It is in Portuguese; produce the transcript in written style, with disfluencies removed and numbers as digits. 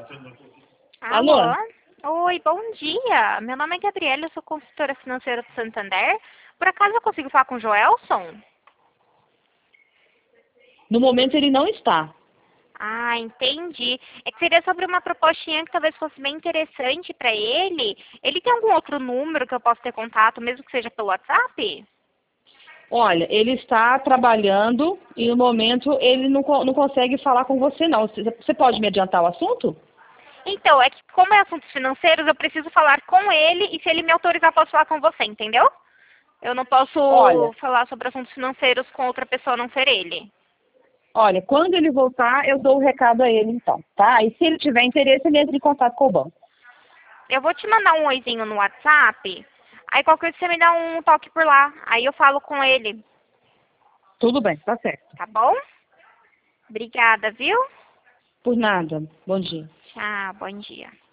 Alô? Alô? Oi, bom dia. Meu nome é Gabriela, eu sou consultora financeira do Santander. Por acaso eu consigo falar com o Joelson? No momento ele não está. Ah, entendi. É que seria sobre uma propostinha que talvez fosse bem interessante para ele. Ele tem algum outro número que eu possa ter contato, mesmo que seja pelo WhatsApp? Olha, ele está trabalhando e no momento ele não consegue falar com você não. Você pode me adiantar o assunto? Então, é que como é assuntos financeiros, eu preciso falar com ele e se ele me autorizar, posso falar com você, entendeu? Eu não Olha, posso falar sobre assuntos financeiros com outra pessoa a não ser ele. olha, quando ele voltar, eu dou o recado a ele então, tá? E se ele tiver interesse, ele entra em contato com o banco. Eu vou te mandar um oizinho no WhatsApp. Aí qualquer coisa você me dá um toque por lá. Aí eu falo com ele, Tudo bem, tá certo. tá bom? Obrigada, viu? Por nada. Bom dia. Tchau, bom dia.